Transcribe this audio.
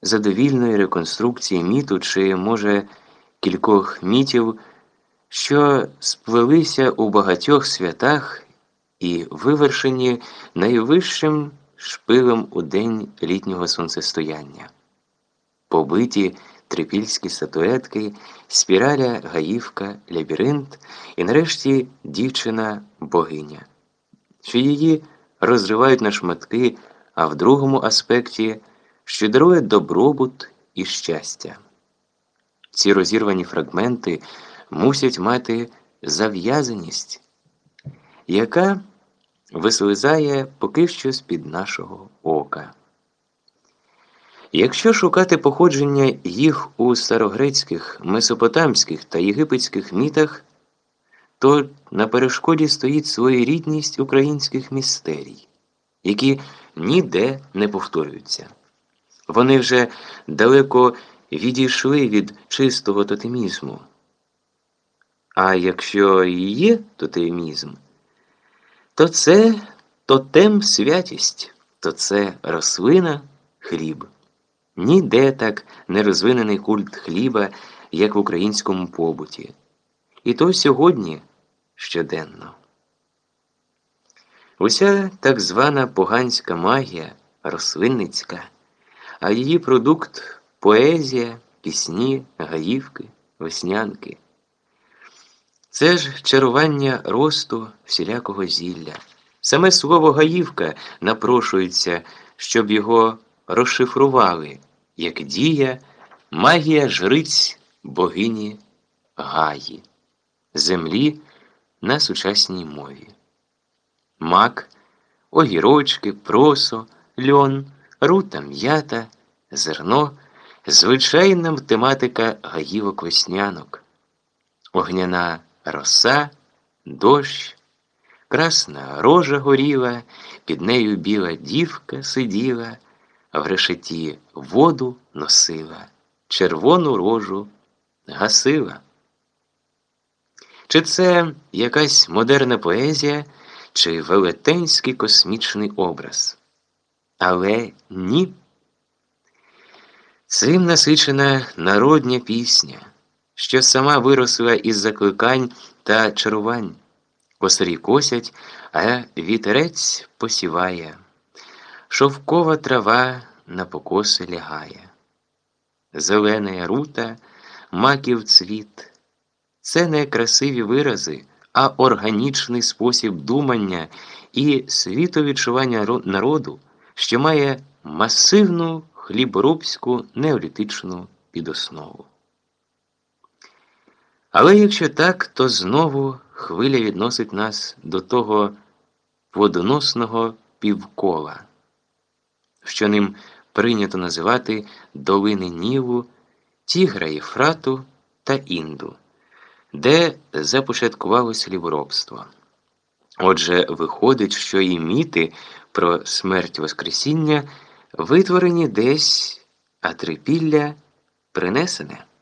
задовільної реконструкції міту чи, може, кількох мітів, що сплелися у багатьох святах і вивершені найвищим шпилем у день літнього сонцестояння. Побиті трипільські статуетки, спіраля, гаївка, лабіринт і нарешті дівчина-богиня, що її розривають на шматки, а в другому аспекті, що дарує добробут і щастя. Ці розірвані фрагменти мусять мати зав'язаність, яка вислизає поки що з-під нашого ока. Якщо шукати походження їх у старогрецьких, месопотамських та єгипетських мітах, то на перешкоді стоїть своєрідність українських містерій, які ніде не повторюються. Вони вже далеко відійшли від чистого тотемізму. А якщо і є тотемізм, то це тотем-святість, то це рослина, хліб. Ніде так не розвинений культ хліба, як в українському побуті. І то сьогодні щоденно. Уся так звана поганська магія рослинницька, а її продукт – поезія, пісні, гаївки, веснянки. Це ж чарування росту всілякого зілля. Саме слово «гаївка» напрошується, щоб його розшифрували, як дія, магія жриць богині Гаї, землі на сучасній мові. Мак, огірочки, просо, льон, рута, м'ята, зерно – звичайна тематика гаївок-веснянок. Огняна роса, дощ, красна рожа горіла, під нею біла дівка сиділа, а в решеті воду носила, червону рожу гасила. Чи це якась модерна поезія, чи велетенський космічний образ? Але ні. Цим насичена народня пісня, що сама виросла із закликань та чарувань. Косарі косять, а вітерець посіває. Шовкова трава на покоси лягає. Зелена рута, маків цвіт. Це не красиві вирази, а органічний спосіб думання і світовідчування народу, що має масивну хліборобську неолітичну підоснову. Але якщо так, то знову хвиля відносить нас до того плодоносного півкола, що ним прийнято називати долини Нілу, Тігра, Єфрату та Інду, де започаткувалося хліборобство. Отже, виходить, що і міти про смерть Воскресіння витворені десь, а трипілля принесене.